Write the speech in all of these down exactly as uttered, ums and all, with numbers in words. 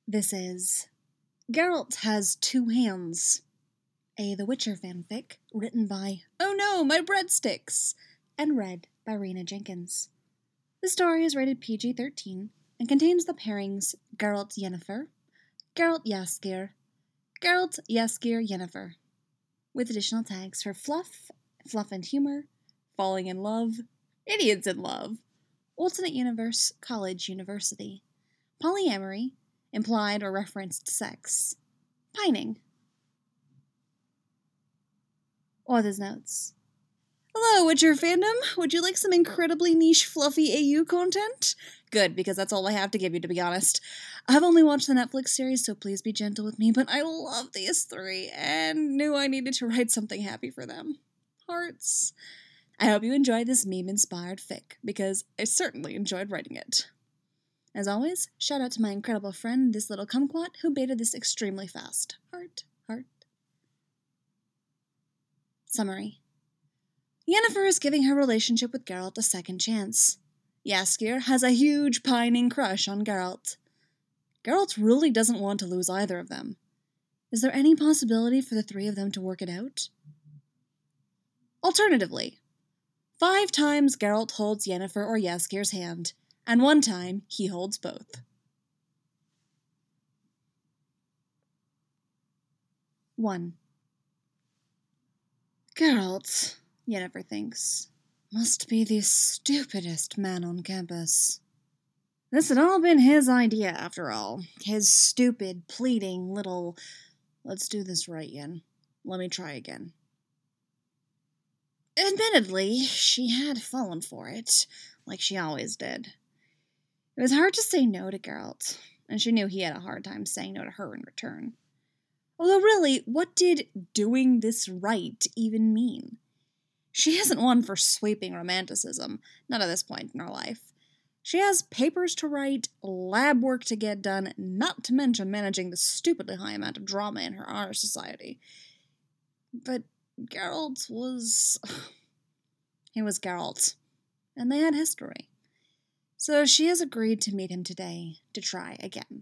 This is Geralt Has Two Hands, a The Witcher fanfic written by Oh No, My Breadsticks, and read by Rena Jenkins. The story is rated P G thirteen and contains the pairings Geralt Yennefer, Geralt Jaskier, Geralt Jaskier Yennefer, with additional tags for fluff, fluff and humor, falling in love, idiots in love, alternate universe, college, university, polyamory, implied or referenced sex, pining. Author's notes. Hello, Witcher fandom! Would you like some incredibly niche, fluffy A U content? Good, because that's all I have to give you, to be honest. I've only watched the Netflix series, so please be gentle with me, but I love these three, and knew I needed to write something happy for them. Hearts. I hope you enjoyed this meme-inspired fic, because I certainly enjoyed writing it. As always, shout out to my incredible friend, this little kumquat, who baited this extremely fast. Heart, heart. Summary. Yennefer is giving her relationship with Geralt a second chance. Jaskier has a huge pining crush on Geralt. Geralt really doesn't want to lose either of them. Is there any possibility for the three of them to work it out? Alternatively, five times Geralt holds Yennefer or Jaskier's hand, and one time he holds both. one. Geralt, Yennefer thinks, must be the stupidest man on campus. This had all been his idea, after all. His stupid, pleading little, let's do this right, Yen. Let me try again. Admittedly, she had fallen for it, like she always did. It was hard to say no to Geralt, and she knew he had a hard time saying no to her in return. Although really, what did doing this right even mean? She isn't one for sweeping romanticism, not at this point in her life. She has papers to write, lab work to get done, not to mention managing the stupidly high amount of drama in her honor society. But Geralt was... he was Geralt, and they had history. So she has agreed to meet him today to try again.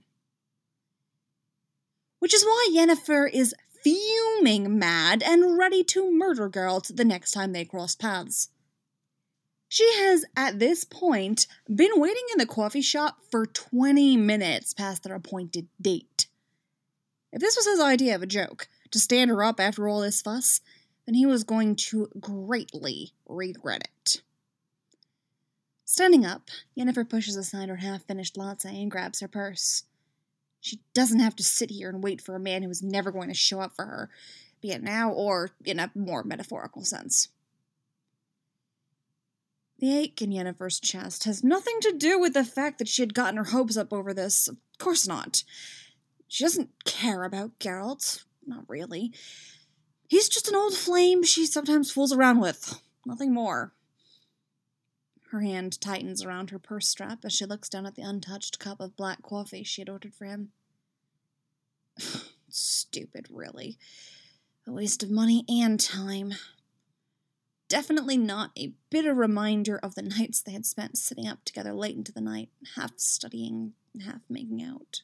Which is why Yennefer is fuming mad and ready to murder Geralt the next time they cross paths. She has, at this point, been waiting in the coffee shop for twenty minutes past their appointed date. If this was his idea of a joke, to stand her up after all this fuss, then he was going to greatly regret it. Standing up, Yennefer pushes aside her half-finished latte and grabs her purse. She doesn't have to sit here and wait for a man who is never going to show up for her, be it now or in a more metaphorical sense. The ache in Yennefer's chest has nothing to do with the fact that she had gotten her hopes up over this. Of course not. She doesn't care about Geralt. Not really. He's just an old flame she sometimes fools around with. Nothing more. Her hand tightens around her purse strap as she looks down at the untouched cup of black coffee she had ordered for him. Stupid, really. A waste of money and time. Definitely not a bitter reminder of the nights they had spent sitting up together late into the night, half studying, half making out.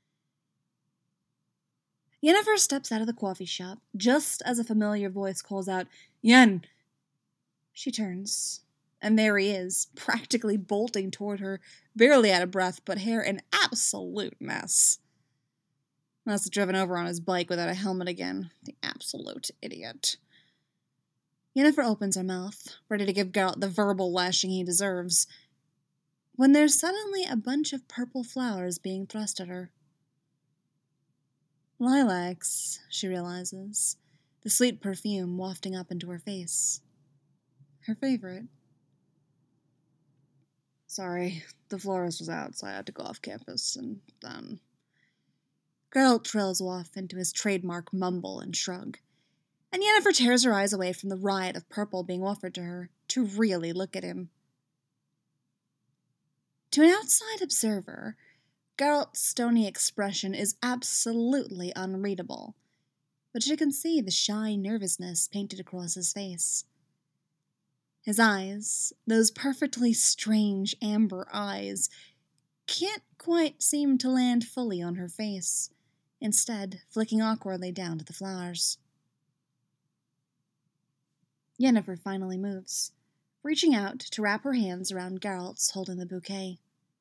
Yennefer steps out of the coffee shop, just as a familiar voice calls out, "Yen!" She turns, and there he is, practically bolting toward her, barely out of breath, but hair an absolute mess. Must have driven over on his bike without a helmet again. The absolute idiot. Yennefer opens her mouth, ready to give Geralt the verbal lashing he deserves, when there's suddenly a bunch of purple flowers being thrust at her. Lilacs, she realizes, the sweet perfume wafting up into her face. Her favorite. Sorry, the florist was out, so I had to go off campus, and then... Geralt trails off into his trademark mumble and shrug, and Yennefer tears her eyes away from the riot of purple being offered to her to really look at him. To an outside observer, Geralt's stony expression is absolutely unreadable, but she can see the shy nervousness painted across his face. His eyes, those perfectly strange amber eyes, can't quite seem to land fully on her face, instead flicking awkwardly down to the flowers. Yennefer finally moves, reaching out to wrap her hands around Geralt's holding the bouquet.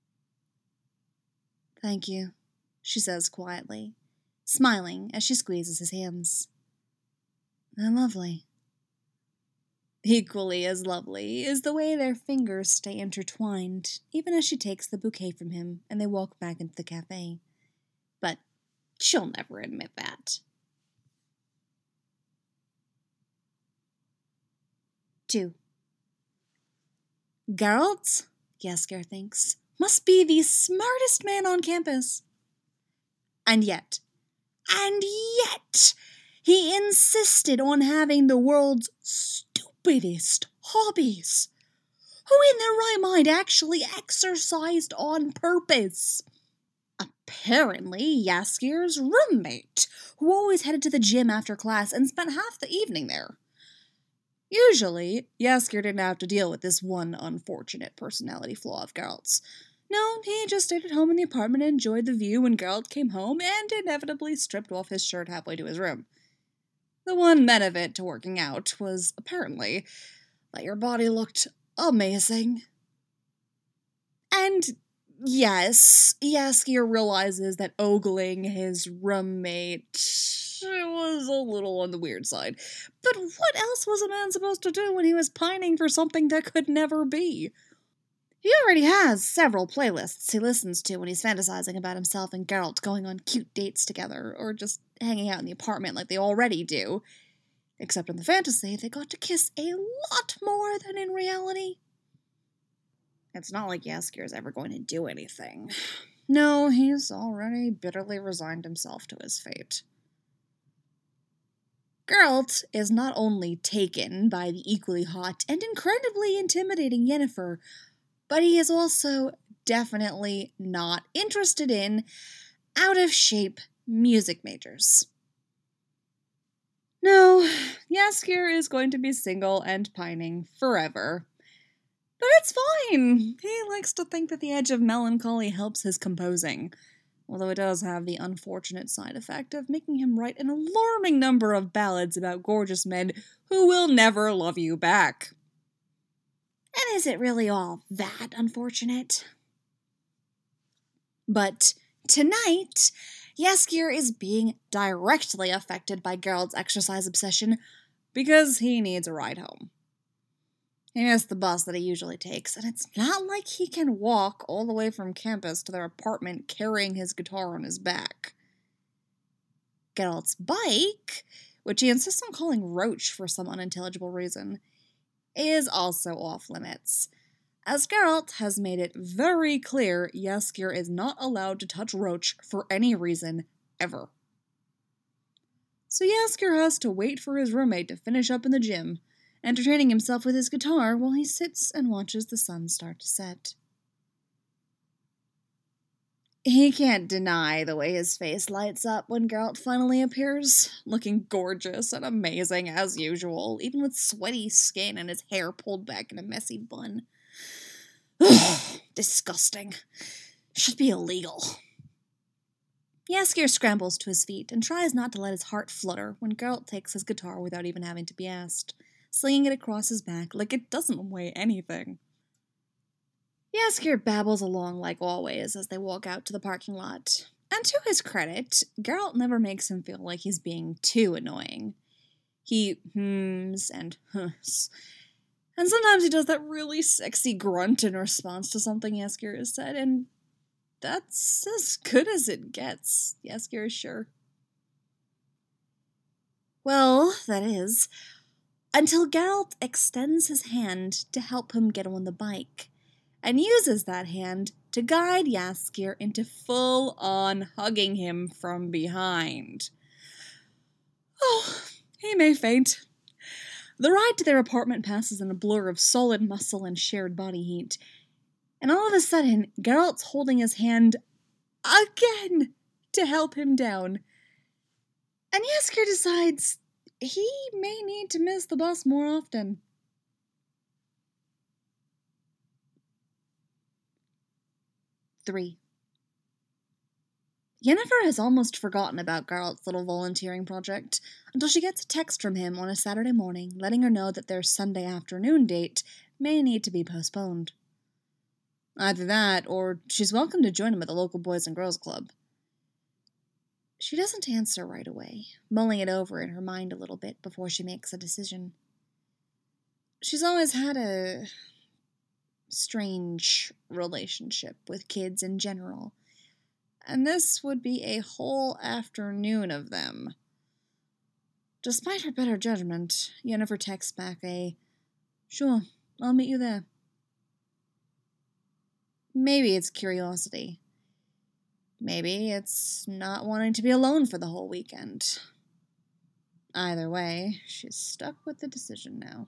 "Thank you," she says quietly, smiling as she squeezes his hands. "They're lovely." Equally as lovely is the way their fingers stay intertwined, even as she takes the bouquet from him and they walk back into the cafe. But she'll never admit that. Two. Geralt, Jaskier thinks, must be the smartest man on campus. And yet, and yet, he insisted on having the world's stupidest hobbies. Who in their right mind actually exercised on purpose? Apparently, Jaskier's roommate, who always headed to the gym after class and spent half the evening there. Usually, Jaskier didn't have to deal with this one unfortunate personality flaw of Geralt's. No, he just stayed at home in the apartment and enjoyed the view when Geralt came home and inevitably stripped off his shirt halfway to his room. The one benefit to working out was, apparently, that your body looked amazing. And yes, Jaskier realizes that ogling his roommate was a little on the weird side. But what else was a man supposed to do when he was pining for something that could never be? He already has several playlists he listens to when he's fantasizing about himself and Geralt going on cute dates together, or just hanging out in the apartment like they already do. Except in the fantasy, they got to kiss a lot more than in reality. It's not like Jaskier is ever going to do anything. No, he's already bitterly resigned himself to his fate. Geralt is not only taken by the equally hot and incredibly intimidating Yennefer, but he is also definitely not interested in out-of-shape music majors. No, Jaskier is going to be single and pining forever. But it's fine. He likes to think that the edge of melancholy helps his composing, although it does have the unfortunate side effect of making him write an alarming number of ballads about gorgeous men who will never love you back. And is it really all that unfortunate? But tonight, Jaskier is being directly affected by Geralt's exercise obsession because he needs a ride home. He missed the bus that he usually takes, and it's not like he can walk all the way from campus to their apartment carrying his guitar on his back. Geralt's bike, which he insists on calling Roach for some unintelligible reason, is also off limits, as Geralt has made it very clear Jaskier is not allowed to touch Roach for any reason, ever. So Jaskier has to wait for his roommate to finish up in the gym, entertaining himself with his guitar while he sits and watches the sun start to set. He can't deny the way his face lights up when Geralt finally appears, looking gorgeous and amazing as usual, even with sweaty skin and his hair pulled back in a messy bun. Ugh, disgusting. Should be illegal. Jaskier scrambles to his feet and tries not to let his heart flutter when Geralt takes his guitar without even having to be asked, slinging it across his back like it doesn't weigh anything. Jaskier babbles along like always as they walk out to the parking lot, and to his credit, Geralt never makes him feel like he's being too annoying. He hums and huffs, and sometimes he does that really sexy grunt in response to something Jaskier has said, and that's as good as it gets, Jaskier is sure. Well, that is, until Geralt extends his hand to help him get on the bike, and uses that hand to guide Jaskier into full-on hugging him from behind. Oh, he may faint. The ride to their apartment passes in a blur of solid muscle and shared body heat, and all of a sudden, Geralt's holding his hand again to help him down. And Jaskier decides he may need to miss the bus more often. Three. Yennefer has almost forgotten about Geralt's little volunteering project until she gets a text from him on a Saturday morning letting her know that their Sunday afternoon date may need to be postponed. Either that, or she's welcome to join him at the local Boys and Girls Club. She doesn't answer right away, mulling it over in her mind a little bit before she makes a decision. She's always had a strange relationship with kids in general, and this would be a whole afternoon of them. Despite her better judgment, Yennefer texts back a, "Sure, I'll meet you there." Maybe it's curiosity. Maybe it's not wanting to be alone for the whole weekend. Either way, she's stuck with the decision now.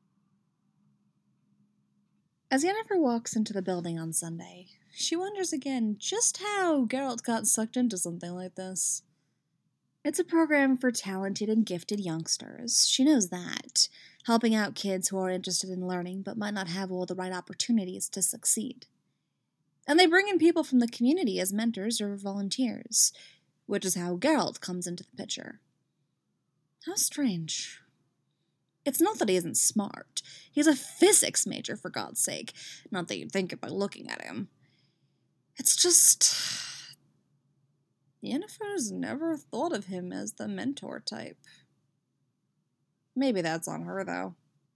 As Yennefer walks into the building on Sunday, she wonders again just how Geralt got sucked into something like this. It's a program for talented and gifted youngsters. She knows that, helping out kids who are interested in learning but might not have all the right opportunities to succeed. And they bring in people from the community as mentors or volunteers, which is how Geralt comes into the picture. How strange. It's not that he isn't smart. He's a physics major, for God's sake. Not that you'd think it by looking at him. It's just... Yennefer's never thought of him as the mentor type. Maybe that's on her, though.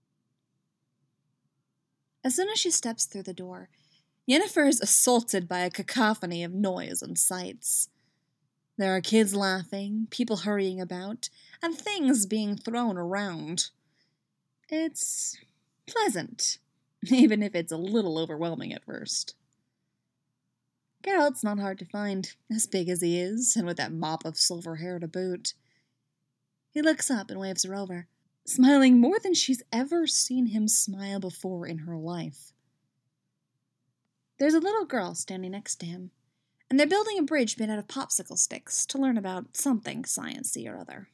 As soon as she steps through the door, Yennefer is assaulted by a cacophony of noise and sights. There are kids laughing, people hurrying about, and things being thrown around. It's pleasant, even if it's a little overwhelming at first. Geralt's not hard to find, as big as he is, and with that mop of silver hair to boot. He looks up and waves her over, smiling more than she's ever seen him smile before in her life. There's a little girl standing next to him, and they're building a bridge made out of popsicle sticks to learn about something science-y or other.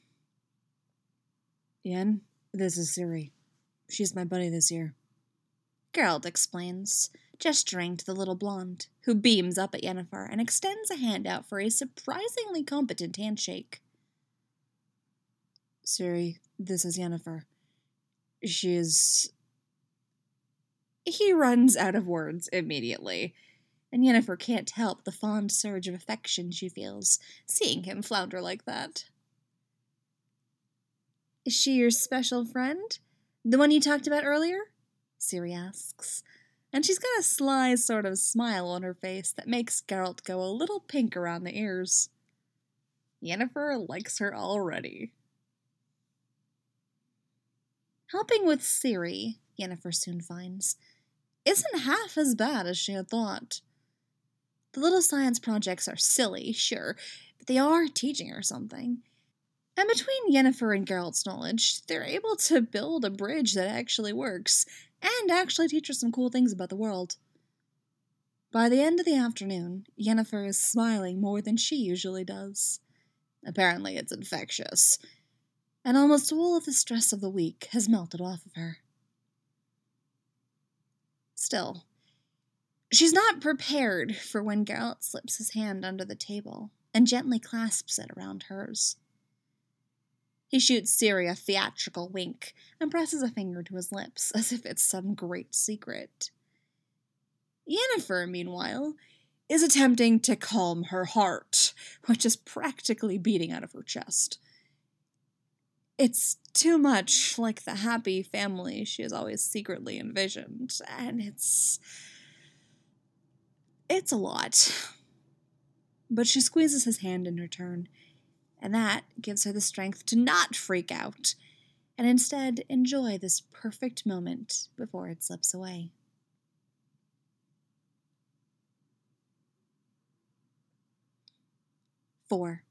"Yen, this is Ciri. She's my buddy this year," Geralt explains, gesturing to the little blonde, who beams up at Yennefer and extends a hand out for a surprisingly competent handshake. "Ciri, this is Yennefer. She is..." He runs out of words immediately, and Yennefer can't help the fond surge of affection she feels, seeing him flounder like that. "Is she your special friend? The one you talked about earlier?" Ciri asks, and she's got a sly sort of smile on her face that makes Geralt go a little pink around the ears. Yennefer likes her already. Helping with Ciri, Yennefer soon finds, isn't half as bad as she had thought. The little science projects are silly, sure, but they are teaching her something. And between Yennefer and Geralt's knowledge, they're able to build a bridge that actually works, and actually teach her some cool things about the world. By the end of the afternoon, Yennefer is smiling more than she usually does. Apparently it's infectious, and almost all of the stress of the week has melted off of her. Still, she's not prepared for when Geralt slips his hand under the table and gently clasps it around hers. He shoots Ciri a theatrical wink and presses a finger to his lips, as if it's some great secret. Yennefer, meanwhile, is attempting to calm her heart, which is practically beating out of her chest. It's too much like the happy family she has always secretly envisioned, and it's... it's a lot. But she squeezes his hand in return, and that gives her the strength to not freak out, and instead enjoy this perfect moment before it slips away. Four.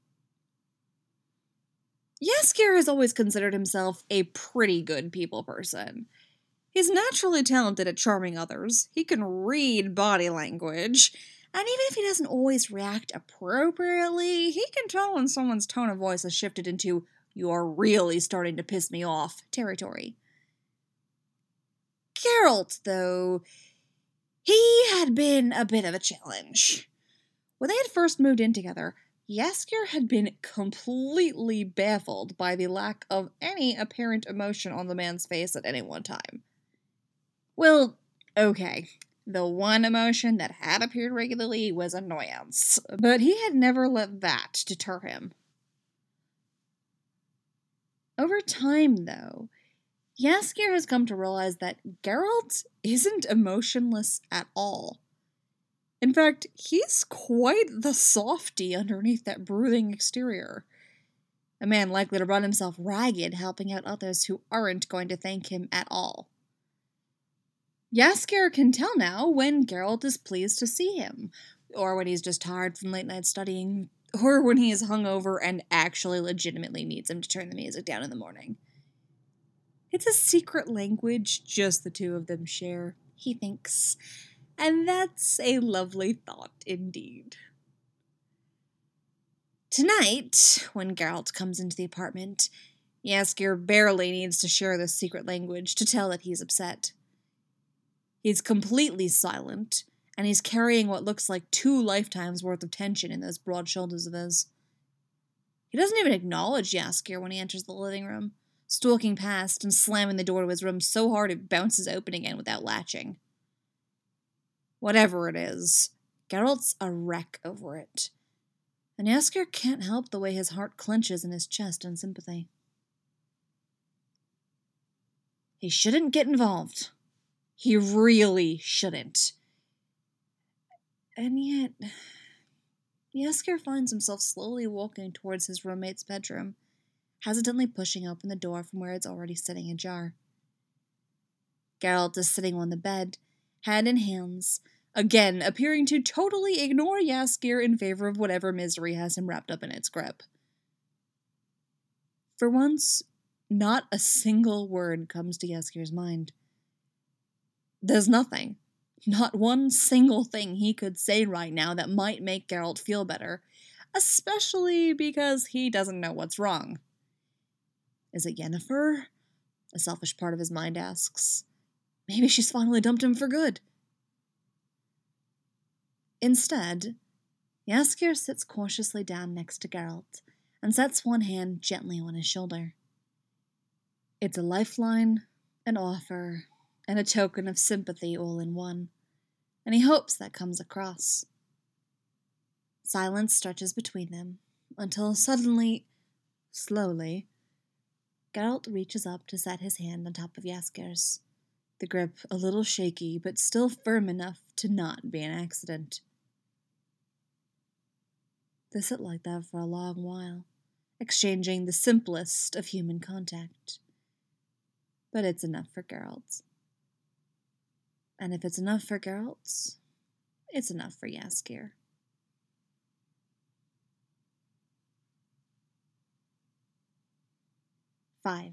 Jaskier has always considered himself a pretty good people person. He's naturally talented at charming others, he can read body language, and even if he doesn't always react appropriately, he can tell when someone's tone of voice has shifted into "you're really starting to piss me off" territory. Geralt, though, He had been a bit of a challenge. When they had first moved in together, Jaskier had been completely baffled by the lack of any apparent emotion on the man's face at any one time. Well, okay, the one emotion that had appeared regularly was annoyance, but he had never let that deter him. Over time, though, Jaskier has come to realize that Geralt isn't emotionless at all. In fact, he's quite the softy underneath that brooding exterior. A man likely to run himself ragged helping out others who aren't going to thank him at all. Jaskier can tell now when Geralt is pleased to see him, or when he's just tired from late night studying, or when he is hungover and actually legitimately needs him to turn the music down in the morning. It's a secret language just the two of them share, he thinks, and that's a lovely thought indeed. Tonight, when Geralt comes into the apartment, Jaskier barely needs to share this secret language to tell that he's upset. He's completely silent, and he's carrying what looks like two lifetimes worth of tension in those broad shoulders of his. He doesn't even acknowledge Jaskier when he enters the living room, stalking past and slamming the door to his room so hard it bounces open again without latching. Whatever it is, Geralt's a wreck over it, and Jaskier can't help the way his heart clenches in his chest in sympathy. He shouldn't get involved. He really shouldn't. And yet, Jaskier finds himself slowly walking towards his roommate's bedroom, hesitantly pushing open the door from where it's already sitting ajar. Geralt is sitting on the bed, head in hands, again appearing to totally ignore Jaskier in favor of whatever misery has him wrapped up in its grip. For once, not a single word comes to Jaskier's mind. There's nothing, not one single thing he could say right now that might make Geralt feel better, especially because he doesn't know what's wrong. Is it Yennefer? A selfish part of his mind asks. Maybe she's finally dumped him for good. Instead, Jaskier sits cautiously down next to Geralt and sets one hand gently on his shoulder. It's a lifeline, an offer, and a token of sympathy all in one, and he hopes that comes across. Silence stretches between them, until suddenly, slowly, Geralt reaches up to set his hand on top of Jaskier's, the grip a little shaky but still firm enough to not be an accident. They sit like that for a long while, exchanging the simplest of human contact. But it's enough for Geralt. And if it's enough for Geralt, it's enough for Jaskier. Five.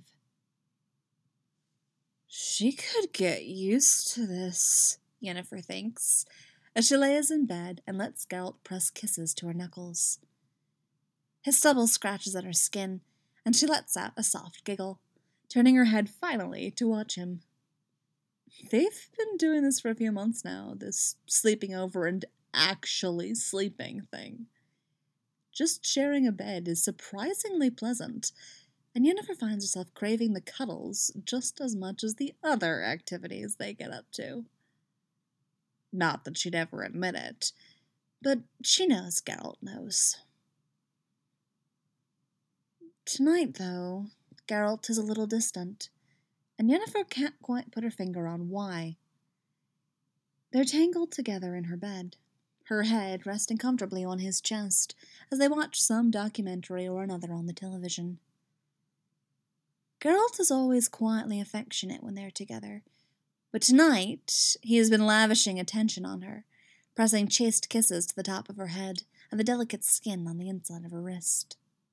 She could get used to this, Yennefer thinks, as she lays in bed and lets Geralt press kisses to her knuckles. His stubble scratches at her skin, and she lets out a soft giggle, turning her head finally to watch him. They've been doing this for a few months now, this sleeping over and actually sleeping thing. Just sharing a bed is surprisingly pleasant, and Yennefer finds herself craving the cuddles just as much as the other activities they get up to. Not that she'd ever admit it, but she knows Geralt knows. Tonight, though, Geralt is a little distant, and Yennefer can't quite put her finger on why. They're tangled together in her bed, her head resting comfortably on his chest as they watch some documentary or another on the television. Geralt is always quietly affectionate when they're together, but tonight he has been lavishing attention on her, pressing chaste kisses to the top of her head and the delicate skin on the inside of her wrist.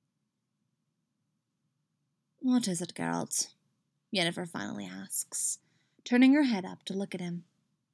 What is it, Geralt? Yennefer finally asks, turning her head up to look at him.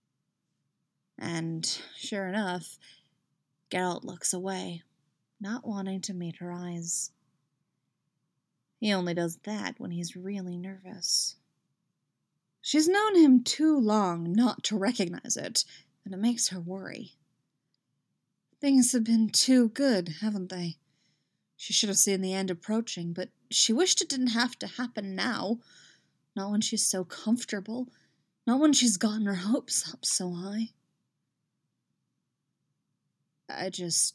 And, sure enough, Geralt looks away, not wanting to meet her eyes. He only does that when he's really nervous. She's known him too long not to recognize it, and it makes her worry. Things have been too good, haven't they? She should have seen the end approaching, but she wished it didn't have to happen now. Not when she's so comfortable. Not when she's gotten her hopes up so high. I just...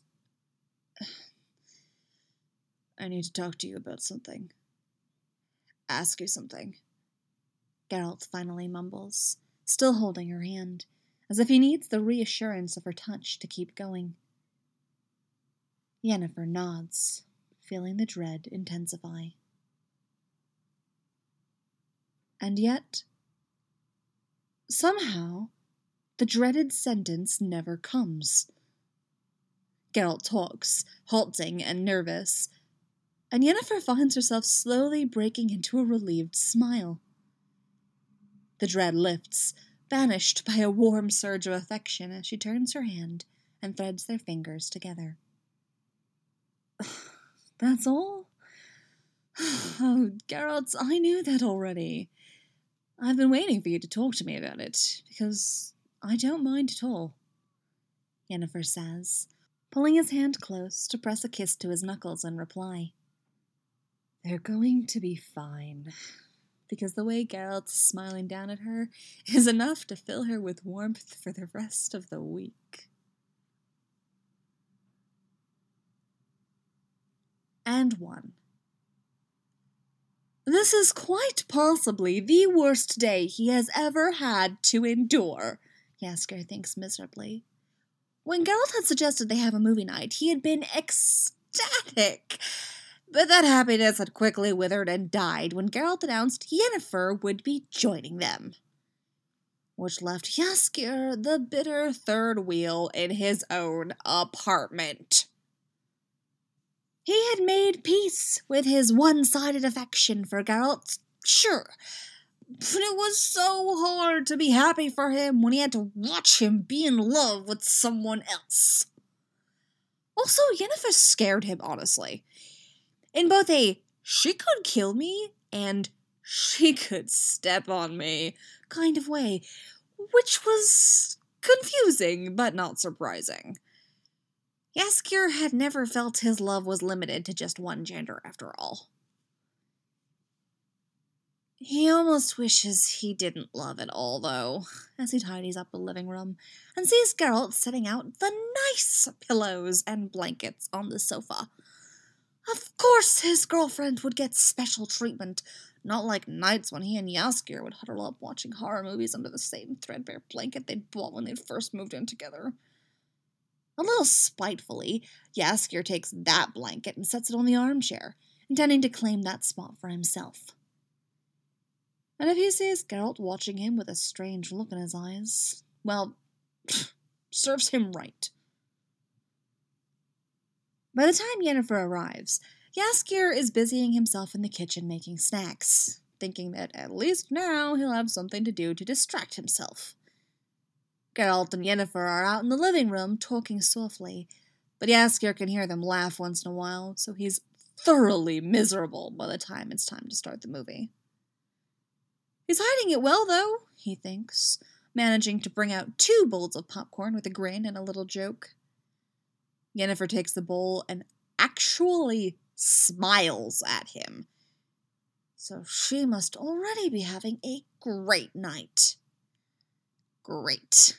I need to talk to you about something. Ask you something. Geralt finally mumbles, still holding her hand, as if he needs the reassurance of her touch to keep going. Yennefer nods, feeling the dread intensify. And yet, somehow, the dreaded sentence never comes. Geralt talks, halting and nervous, and Yennefer finds herself slowly breaking into a relieved smile. The dread lifts, banished by a warm surge of affection as she turns her hand and threads their fingers together. That's all? Oh, Geralt, I knew that already. I've been waiting for you to talk to me about it, because I don't mind at all, Yennefer says, pulling his hand close to press a kiss to his knuckles in reply. They're going to be fine, because the way Geralt is smiling down at her is enough to fill her with warmth for the rest of the week. And one. This is quite possibly the worst day he has ever had to endure, Jaskier thinks miserably. When Geralt had suggested they have a movie night, he had been ecstatic. But that happiness had quickly withered and died when Geralt announced Yennefer would be joining them. Which left Jaskier the bitter third wheel in his own apartment. He had made peace with his one-sided affection for Geralt, sure, but it was so hard to be happy for him when he had to watch him be in love with someone else. Also, Yennefer scared him, honestly. In both a she could kill me and she could step on me kind of way, which was confusing but not surprising. Jaskier had never felt his love was limited to just one gender, after all. He almost wishes he didn't love it all, though, as he tidies up the living room and sees Geralt setting out the nice pillows and blankets on the sofa. Of course his girlfriend would get special treatment, not like nights when he and Jaskier would huddle up watching horror movies under the same threadbare blanket they'd bought when they'd first moved in together. A little spitefully, Jaskier takes that blanket and sets it on the armchair, intending to claim that spot for himself. And if he sees Geralt watching him with a strange look in his eyes, well, serves him right. By the time Yennefer arrives, Jaskier is busying himself in the kitchen making snacks, thinking that at least now he'll have something to do to distract himself. Geralt and Yennefer are out in the living room talking softly, but Jaskier can hear them laugh once in a while, so he's thoroughly miserable by the time it's time to start the movie. He's hiding it well, though, he thinks, managing to bring out two bowls of popcorn with a grin and a little joke. Yennefer takes the bowl and actually smiles at him. So she must already be having a great night. Great.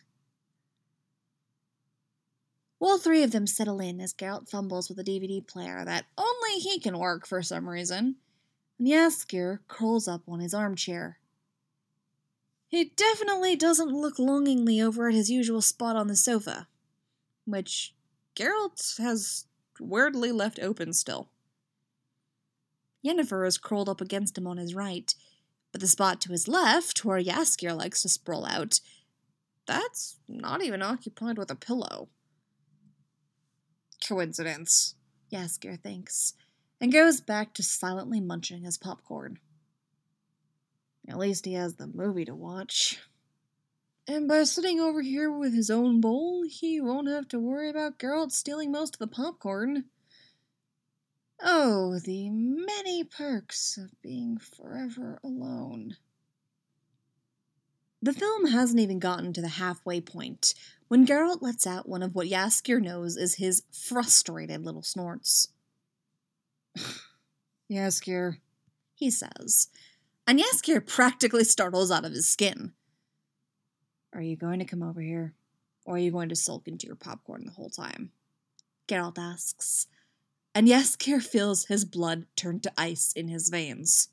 All three of them settle in as Geralt fumbles with a D V D player that only he can work for some reason, and Jaskier curls up on his armchair. He definitely doesn't look longingly over at his usual spot on the sofa, which Geralt has weirdly left open still. Yennefer is curled up against him on his right, but the spot to his left, where Jaskier likes to sprawl out, that's not even occupied with a pillow. Coincidence, Jaskier thinks, and goes back to silently munching his popcorn. At least he has the movie to watch. And by sitting over here with his own bowl, he won't have to worry about Geralt stealing most of the popcorn. Oh, the many perks of being forever alone. The film hasn't even gotten to the halfway point when Geralt lets out one of what Jaskier knows is his frustrated little snorts. Jaskier, he says, and Jaskier practically startles out of his skin. Are you going to come over here, or are you going to sulk into your popcorn the whole time? Geralt asks, and Jaskier feels his blood turn to ice in his veins.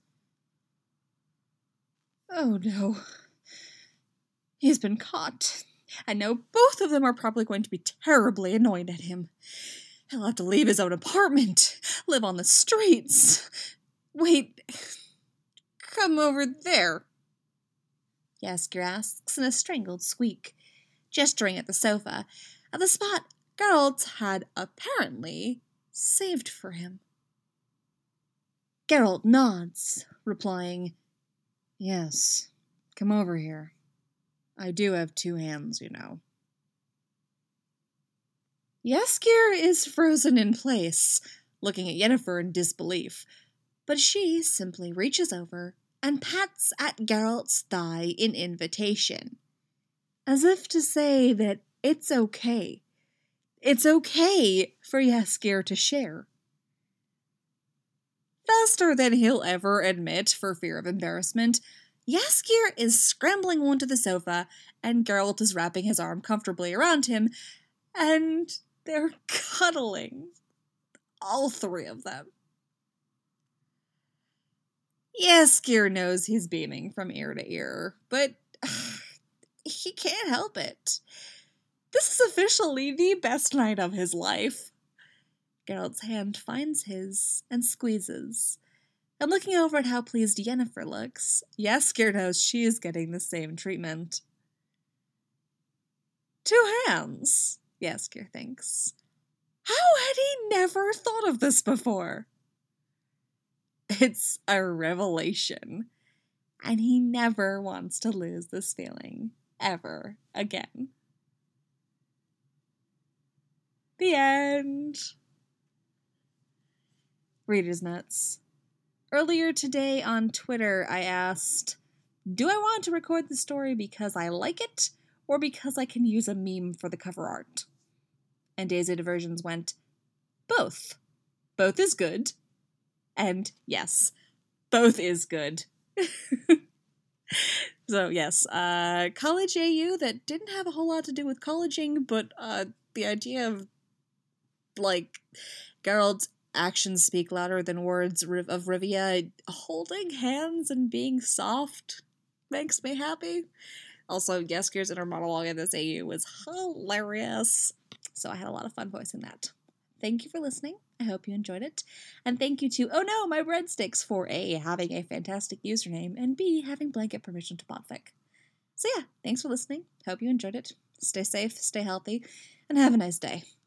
Oh no. He's been caught. And now both of them are probably going to be terribly annoyed at him. He'll have to leave his own apartment, live on the streets. Wait, come over there. Jaskier asks in a strangled squeak, gesturing at the sofa, at the spot Geralt had apparently saved for him. Geralt nods, replying, Yes, come over here. I do have two hands, you know. Jaskier is frozen in place, looking at Yennefer in disbelief, but she simply reaches over and pats at Geralt's thigh in invitation, as if to say that it's okay. It's okay for Jaskier to share. Faster than he'll ever admit for fear of embarrassment, Jaskier is scrambling onto the sofa, and Geralt is wrapping his arm comfortably around him, and they're cuddling. All three of them. Jaskier knows he's beaming from ear to ear, but he can't help it. This is officially the best night of his life. Geralt's hand finds his and squeezes. And looking over at how pleased Yennefer looks, Jaskier knows she is getting the same treatment. Two hands, Jaskier thinks. How had he never thought of this before? It's a revelation, and he never wants to lose this feeling, ever again. The end. Reader's notes. Earlier today on Twitter, I asked, do I want to record the story because I like it, or because I can use a meme for the cover art? And Days of Diversions went, both. Both is good. And yes, both is good. So yes, uh, college A U that didn't have a whole lot to do with colleging, but uh, the idea of, like, Geralt's actions speak louder than words of Rivia holding hands and being soft makes me happy. Also, Jaskier's inner monologue in this A U was hilarious. So I had a lot of fun voicing that. Thank you for listening. I hope you enjoyed it. And thank you to Oh No, My Breadsticks for A, having a fantastic username, and B, having blanket permission to podfic. So yeah, thanks for listening. Hope you enjoyed it. Stay safe, stay healthy, and have a nice day.